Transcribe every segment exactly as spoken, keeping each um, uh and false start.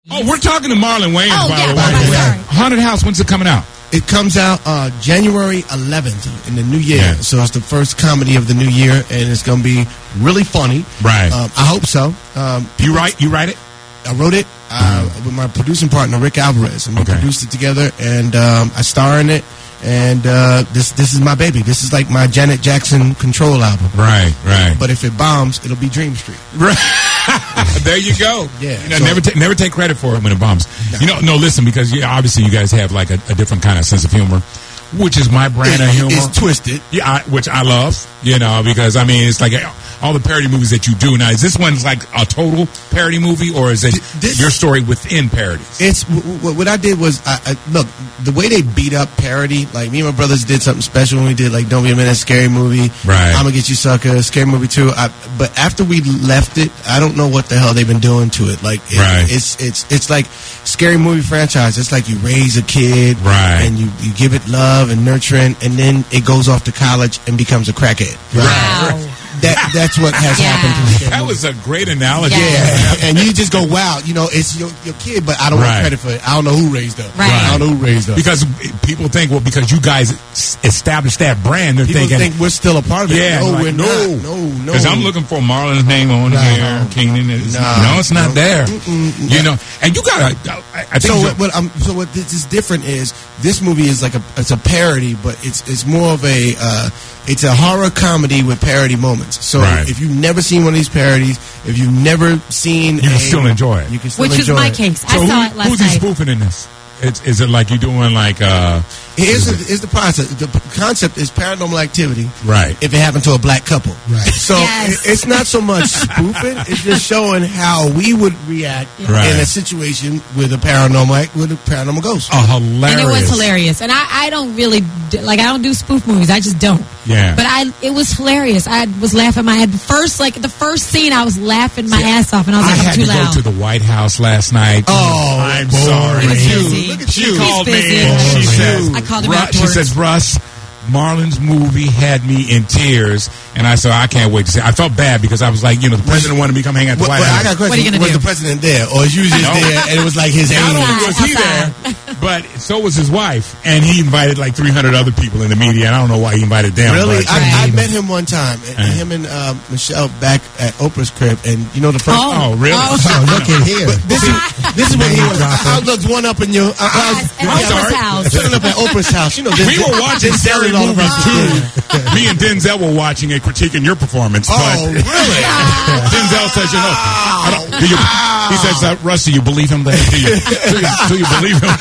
Oh, we're talking to Marlon Wayans, oh, by yeah, the way. Bye, sorry. Haunted House, when's it coming out? It comes out uh, January eleventh in the new year. Yeah. So it's the first comedy of the new year, and it's going to be really funny. Right. Um, I hope so. Um, you write? You write it? I wrote it uh, mm-hmm. with my producing partner, Rick Alvarez, and we okay. produced it together, and um, I star in it. And uh, this this is my baby. This is like my Janet Jackson Control album. Right, right. But if it bombs, it'll be Dream Street. Right. There you go. Yeah. You know, so, never, ta- never take credit for it when it bombs. No. You know, no, listen, because you, obviously you guys have like a, a different kind of sense of humor, which is my brand it, of humor. It's twisted. Yeah, I, which I love, you know, because, I mean, it's like all the parody movies that you do. Now, is this one like a total parody movie, or is it this, your story within parodies? It's w- what I did was, I, I, look, the way they beat up parody, like me and my brothers did something special when we did like Don't Be a Minute, Scary Movie, right. I'm Gonna Get You Sucker, Scary Movie two. I, but after we left it, I don't know what the hell they've been doing to it. Like, it, right. it's it's it's like Scary Movie franchise. It's like you raise a kid, right. and you, you give it love and nurturing, and then it goes off to college and becomes a crackhead. Right. Wow. right. That that's what has yeah. happened to me. That was a great analogy. Yeah, and you just go, wow, you know, it's your, your kid, but I don't right. want credit for it. I don't know who raised up. Right. I don't know who raised up. Because people think, well, because you guys established that brand, they're people thinking, think we're still a part of it. Yeah, no, like, we're no. not. No, no. Because I'm looking for Marlon's name on no, here. no. Keenan is, no, no, it's not no. there. Mm-mm, you know, and you got to, I, I think. So what, what, um, so what this is different is this movie is like a, it's a parody, but it's it's more of a, uh, it's a horror comedy with parody moments. So right. if you've never seen one of these parodies, if you've never seen, you can a, still enjoy it. You can still Which enjoy is my it. case. So I saw who, it last who's he night. spoofing in this? It's, is it like you doing like uh Here's the, here's the process. The p- concept is paranormal activity. Right. If it happened to a black couple. Right. So yes. it, it's not so much spoofing. It's just showing how we would react right. in a situation with a paranormal with a paranormal ghost. Oh, hilarious! And it was hilarious. And I, I don't really like I don't do spoof movies. I just don't. Yeah. But I it was hilarious. I was laughing my head. The first like the first scene, I was laughing my yeah. ass off, and I was I like, I'm had too to loud. go to the White House last night. Oh, I'm boy. sorry. He's busy. Look at She you. called He's me busy. and she Oh, says, I called him Russ, she afterwards. says, Russ, Marlon's movie had me in tears, and I said, I can't wait to see it. I felt bad because I was like, you know, the president wanted me to come hang out at the Well, White well, House. I got a What are you question. gonna Was do? the president there, or is you just No. there and it was like his Not only alien? was he there, but so was his wife, and he invited like three hundred other people in the media, and I don't know why he invited them. Really, but- I, I met him one time. And Uh. him and uh, Michelle back at Oprah's crib, and you know the first. Oh, really? Oh. Oh, look at here. But this is this is what he was. Name I, I was one up in your. I, I was, At I was Oprah's house. filling up at Oprah's house. You know, we were watching Denzel scary and all of movies us. too. Me and Denzel were watching and critiquing your performance. Oh, but really? Denzel says, you know, I don't, do you, he says, uh, Russ, do you believe him? Do you, do you, do you believe him?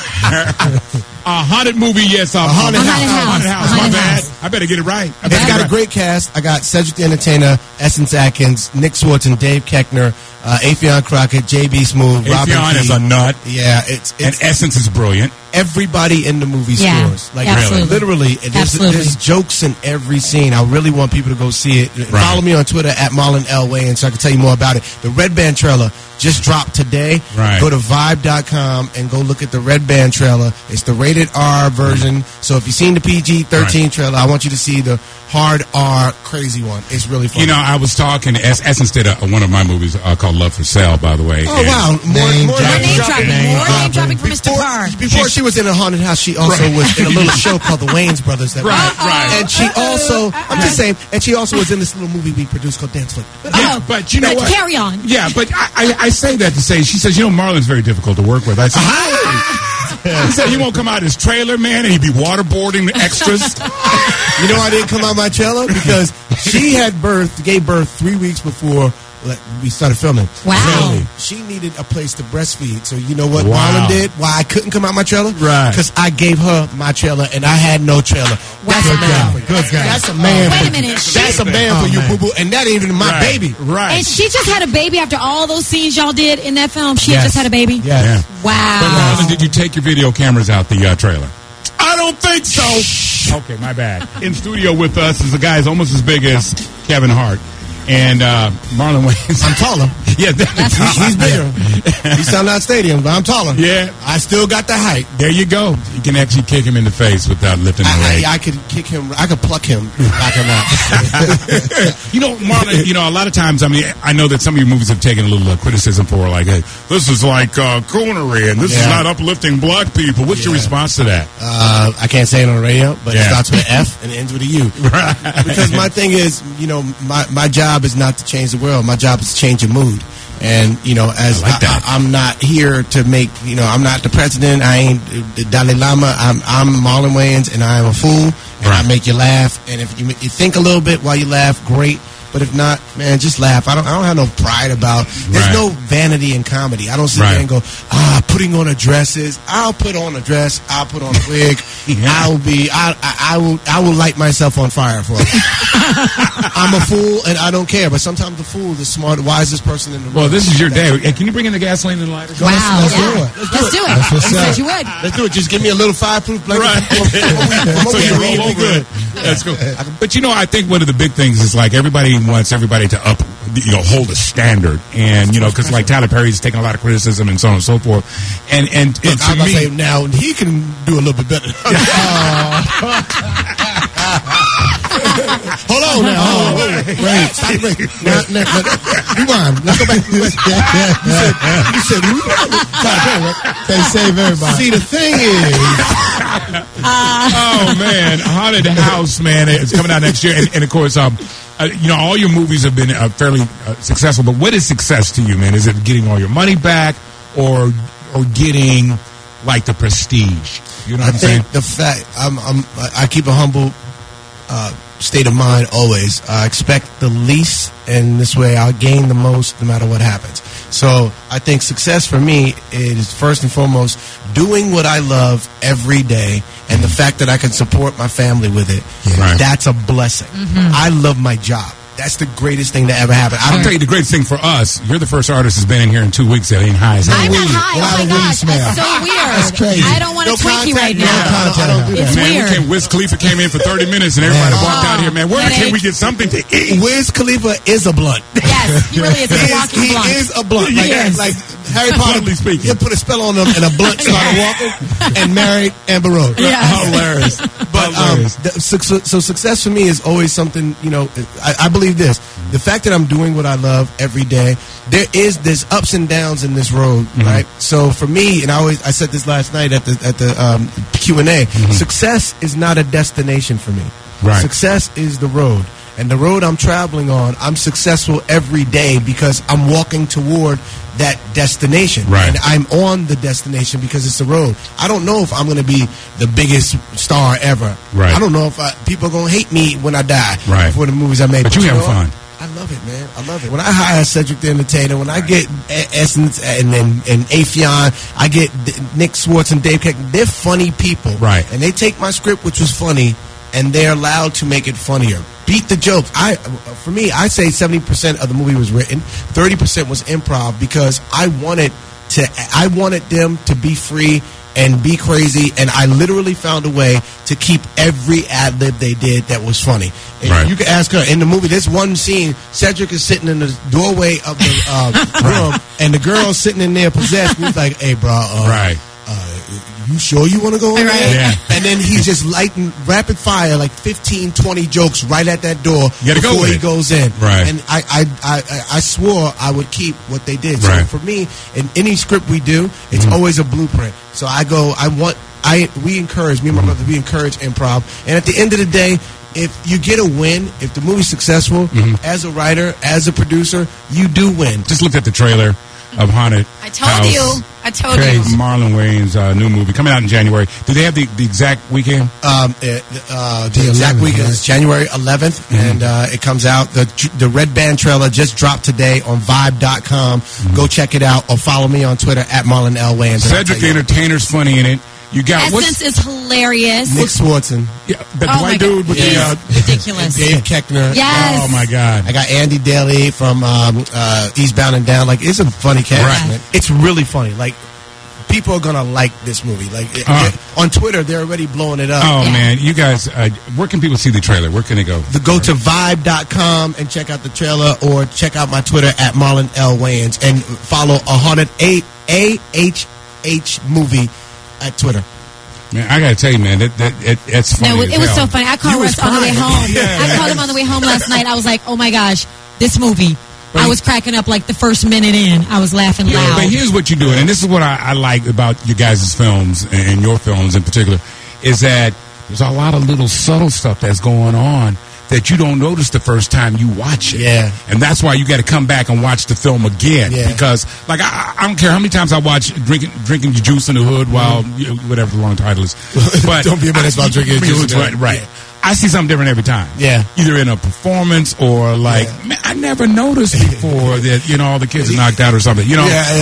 A haunted movie, yes. Uh, A haunted haunted house. house. Haunted house. A haunted My bad. house. I better get it right. I It's better got get a it great cast. I got Cedric the Entertainer, Essence Atkins, Nick Swartzen, Dave Keckner, uh, Afion Crockett, J B Smooth, right. Robin Afion Key. is a nut, Yeah, it's, and it's Essence is brilliant. everybody in the movie Yeah, scores. Like absolutely. literally, there's, Absolutely. there's jokes in every scene. I really want people to go see it. Right. Follow me on Twitter at Marlon L. Wayne so I can tell you more about it. The Red Band trailer just dropped today. Right. Go to vibe dot com and go look at the Red Band trailer. It's the rated R version. So if you've seen the P G thirteen Right. trailer, I want you to see the hard R crazy one. It's really fun. You know, I was talking, Es- Essence did a, one of my movies uh, called Love for Sale, by the way. Oh, and- wow. More, Name more dropping. Name dropping. Name More name dropping. dropping for Mister Before, Carr. before she was in a haunted house, she also Right. was in a little show called The Wayans Brothers. That Right, was, right. And she also, I'm just saying, and she also was in this little movie we produced called Dance Flick. Yeah, Oh, but you know but what? carry on. Yeah, but I, I, I say that to say, she says, you know, Marlon's very difficult to work with. I said, hi. He said he won't come out his trailer, man, and he'd be waterboarding the extras. You know why I didn't come out my trailer? Because she had birth, gave birth three weeks before like, we started filming. Wow. So she needed a place to breastfeed. So you know what Wow. Marlon did? Why I couldn't come out my trailer? Right. Because I gave her my trailer and I had no trailer. That's Wow. a man for you. Good guy. That's a man Wait for a minute. you. She- That's a man Oh, for you, man. boo-boo. And that ain't even my Right. baby. Right. And she just had a baby after all those scenes y'all did in that film. She had Yes. just had a baby. Yes. Yeah. Wow. But Marlon, did you take your video cameras out the uh, trailer? I don't think so. Okay, my bad. In studio with us is a guy who's almost as big as Kevin Hart. And uh, Marlon Wayans. I'm taller. Yeah, he's, he's bigger. He's selling out stadium, but I'm taller. Yeah. I still got the height. There you go. You can actually kick him in the face without lifting the leg. I, I, I could kick him. I could pluck him, knock him out. You know, Marlon, you know, a lot of times, I mean, I know that some of your movies have taken a little uh, criticism for, like, hey, this is like uh, coonery, and this yeah. is not uplifting black people. What's yeah. your response to that? Uh, I can't say it on the radio, but yeah. it starts with an F and ends with a U. Right. Because my thing is, you know, my, my job is not to change the world. My job is to change your mood. And, you know, as I like that. I, I'm not here to make, you know, I'm not the president. I ain't the Dalai Lama. I'm, I'm Marlon Wayans, and I am a fool. And right. I make you laugh. And if you, you think a little bit while you laugh, great. But if not, man, just laugh. I don't. I don't have no pride about. There's right. no vanity in comedy. I don't sit right. there and go, ah, putting on a dresses. I'll put on a dress. I'll put on a wig. yeah. I'll be. I, I. I will. I will light myself on fire for it. I'm a fool and I don't care. But sometimes the fool is the smart, wisest person in the room. Well, this is your day. Hey, can you bring in the gasoline and the lighter? Wow. Let's, let's yeah. do it. Let's do let's it. Do it. Let's, let's do it. You would. Let's do it. Just give me a little fireproof blanket. Right. So you roll over it. That's cool. But you know, I think one of the big things is like everybody wants everybody to up, you know, hold a standard, and you know, because like Tyler Perry's taking a lot of criticism and so on and so forth, and and, and Look, to I'm gonna me, say now he can do a little bit better. Hold on now. Oh, wait, wait, stop, wait. Now, now, now, rewind. Let's go back to the list. Yeah, yeah, yeah. You said, you said Can't save everybody. See, the thing is, uh, oh man, Haunted House, man, it's coming out next year, and, and of course, um, uh, you know, all your movies have been uh, fairly uh, successful. But what is success to you, man? Is it getting all your money back, or or getting like the prestige? You know what I I'm saying? think the fact I'm, I'm, I keep a humble uh, state of mind always. I expect the least, and this way I'll gain the most no matter what happens. So I think success for me is first and foremost doing what I love every day, and the fact that I can support my family with it. Yeah. Right. That's a blessing. Mm-hmm. I love my job. That's the greatest thing that ever happened. I'll tell you the greatest thing for us. You're the first artist that's been in here in two weeks that ain't high as hell. I'm not high. Oh my gosh, that's so weird. That's crazy. I don't want No a Twinkie contact, right no now. contact. I don't do It's that. Man, weird. we came, Wiz Khalifa came in for thirty minutes and everybody Yeah. walked out here, man. Where Headache. can we get something to eat? Wiz Khalifa is a blunt. Yes, he really is a He is, walking he blunt. is a blunt. Like, Yes. like Harry Potter, Bluntly speaking. you put a spell on him and a blunt started walking and married Amber Rose. Yes. Hilarious. But um, the, so, so success for me is always something, you know, I, I believe this. The fact that I'm doing what I love every day, there is there's ups and downs in this road, mm-hmm. right? So for me, and I always I said this last night at the at the um, Q and A, mm-hmm. success is not a destination for me. Right. Success is the road. And the road I'm traveling on, I'm successful every day because I'm walking toward that destination. Right. And I'm on the destination because it's the road. I don't know if I'm going to be the biggest star ever. Right. I don't know if I, people are going to hate me when I die right. for the movies I made. But, but you having know, fun. I love it, man. I love it. When I hire Cedric the Entertainer, when I get Essence and and, and Afion, I get Nick Swartz and Dave Keck, they're funny people. Right. And they take my script, which was funny, and they're allowed to make it funnier. Beat the jokes. I, for me, I say seventy percent of the movie was written, thirty percent was improv because I wanted to. I wanted them to be free and be crazy, and I literally found a way to keep every ad lib they did that was funny. And right. you can ask her in the movie. There's one scene: Cedric is sitting in the doorway of the uh, room, and the girl's sitting in there possessed. And he's like, "Hey, bro, uh, right." Uh, you sure you want to go in Right. there? Yeah. And then he's just lighting rapid fire like fifteen, twenty jokes right at that door You gotta go before with he it. goes in. Right. And I, I, I, I swore I would keep what they did. Right. So for me, in any script we do, it's Mm-hmm. always a blueprint. So I go, I want, I we encourage, me and my brother, we encourage improv. And at the end of the day, if you get a win, if the movie's successful, Mm-hmm. as a writer, as a producer, you do win. Just looked at the trailer of Haunted I told House. you. I told Crazy. you. Marlon Wayans' uh, new movie coming out in January. Do they have the, the exact weekend? Um, uh, uh, the exact eleventh, week is right? January eleventh, Mm-hmm. and uh, it comes out. The the Red Band trailer just dropped today on Vibe dot com. Mm-hmm. Go check it out, or follow me on Twitter at Marlon L. Wayans. and I'll Cedric the tell you. Entertainer's funny in it. You got Essence what's is hilarious. Nick Swartzen, yeah, the Oh my white God. dude with He's the. Uh, ridiculous. Dave Keckner. Yes. oh my God! I got Andy Daly from um, uh, Eastbound and Down. Like, it's a funny cast, Right. man. It's really funny. Like, people are gonna like this movie. Like Uh. on Twitter, they're already blowing it up. Oh man, you guys, uh, where can people see the trailer? Where can they go? The, go to vibe dot com and check out the trailer, or check out my Twitter at Marlon L. Wayans, and follow a haunted A A H H movie at Twitter. Man, I gotta tell you, man, that, that it, it's funny. No, as it was hell. so funny. I called You was Russ on the way crying. home. Yeah. I called him on the way home last night. I was like, oh my gosh, this movie. But I he- was cracking up like the first minute in. I was laughing Yeah, loud. but here's what you're doing, and this is what I, I like about you guys' films and your films in particular, is that there's a lot of little subtle stuff that's going on that you don't notice the first time you watch it. Yeah. And that's why you got to come back and watch the film again. Yeah. Because, like, I, I don't care how many times I watch Drinking Drinking Your Juice in the Hood while, you- whatever the long title is. But Don't be embarrassed about drinking your juice in the Right, hood. right. Yeah. I see something different every time. Yeah. Either in a performance or, like, Yeah. man, I never noticed before that, you know, all the kids are knocked out or something. You know? Yeah,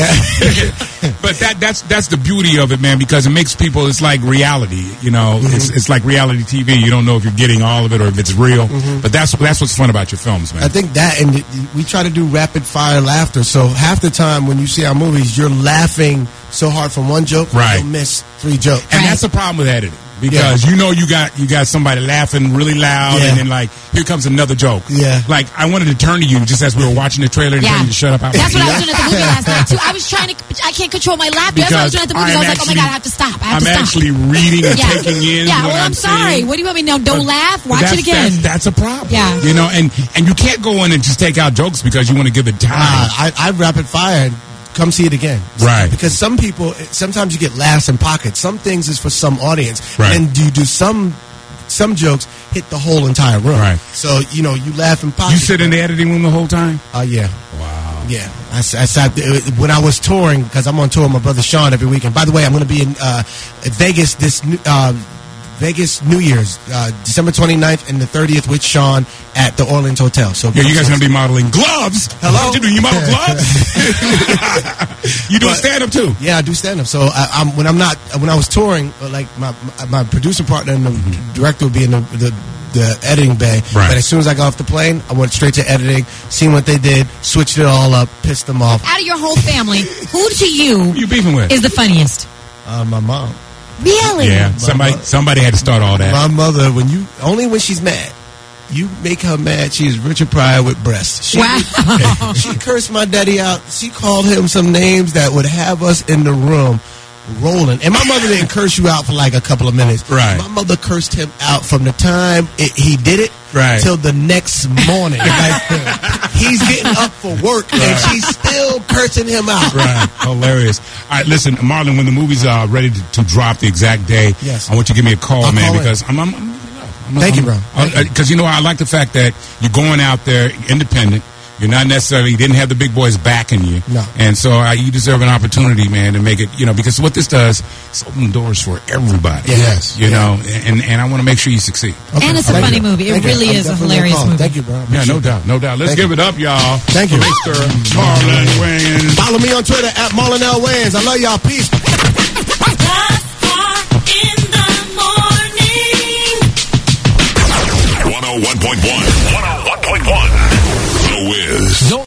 yeah. But that that's that's the beauty of it, man, because it makes people, it's like reality, you know, Mm-hmm. it's it's like reality T V. You don't know if you're getting all of it or if it's real, Mm-hmm. but that's that's what's fun about your films, man. I think that, and we try to do rapid fire laughter. So half the time when you see our movies, you're laughing so hard from one joke, Right. you'll miss three jokes. And Right. that's the problem with editing, because you know you got you got somebody laughing really loud, Yeah. and then like here comes another joke. Yeah. Like I wanted to turn to you just as we were watching the trailer and Yeah. tell you to shut up. I was That's like, what I was doing at the movie last night too. I was trying to. I can't control my laughter. That's what I was doing at the movie. I I'm was like, oh my actually- god, I have to stop. I have I'm to stop. actually reading and yeah. taking in. Yeah. what Well, I'm, I'm sorry. saying. What do you want me to know? Don't But- laugh. but Watch that's, it again. That's, that's a problem. Yeah. You know, and and you can't go in and just take out jokes because you want to give it time. Uh, I, I rapid fire and come see it again. Right. Because some people, sometimes you get laughs in pockets. Some things is for some audience. Right. And you do some some jokes hit the whole entire room. Right. So, you know, you laugh in pockets. You sit in the editing room the whole time? Oh, yeah. Wow. Yeah, I, s- I sat there, when I was touring, because I'm on tour with my brother Sean every weekend. By the way, I'm going to be in uh, Vegas this new, uh, Vegas New Year's, uh, December twenty-ninth and the thirtieth with Sean at the Orleans Hotel. So Yeah, you guys going to be modeling gloves. Hello? What you do? You model gloves? You doing But- stand up too? Yeah, I do stand up. So I, I'm, when I'm not, when I was touring, uh, like my my producer partner and the director would be in the, the the editing bay. Right. But as soon as I got off the plane, I went straight to editing, seen what they did, switched it all up, pissed them off. Out of your whole family, who to you Who you beefing with? is the funniest? Uh, my mom, Really? Yeah, somebody somebody had to start all that. my mother, when you only when she's mad. You make her mad. She is Richard Pryor with breasts. She, Wow. she cursed my daddy out. She called him some names that would have us in the room rolling. And my mother didn't curse you out for like a couple of minutes. Right. My mother cursed him out from the time it, he did it Right. till the next morning. Like, he's getting up for work and she's still cursing him out. Right, hilarious. All right, listen, Marlon, when the movie's uh, ready to, to drop the exact day, Yes. I want you to give me a call, I'll man, call in. because I'm, I'm, I'm, I'm Thank you, I'm- bro. I'm- Thank you. Because you know, I like the fact that you're going out there independent. You're not necessarily, you didn't have the big boys backing you. No. And so uh, you deserve an opportunity, man, to make it, you know, because what this does, it's open doors for everybody. Yes. You know, and, and I want to make sure you succeed. Okay. And it's a Thank funny you. movie. It Thank you. really I'm is a definitely hilarious gonna call. movie. Thank you, bro. I Yeah, appreciate no it. doubt, no doubt. Let's Thank give you. it up, y'all. Thank you. Mister Marlon Wayans. Follow me on Twitter at Marlon L. Wayans. I love y'all. Peace. one oh one point one. one oh one point one. The Wiz.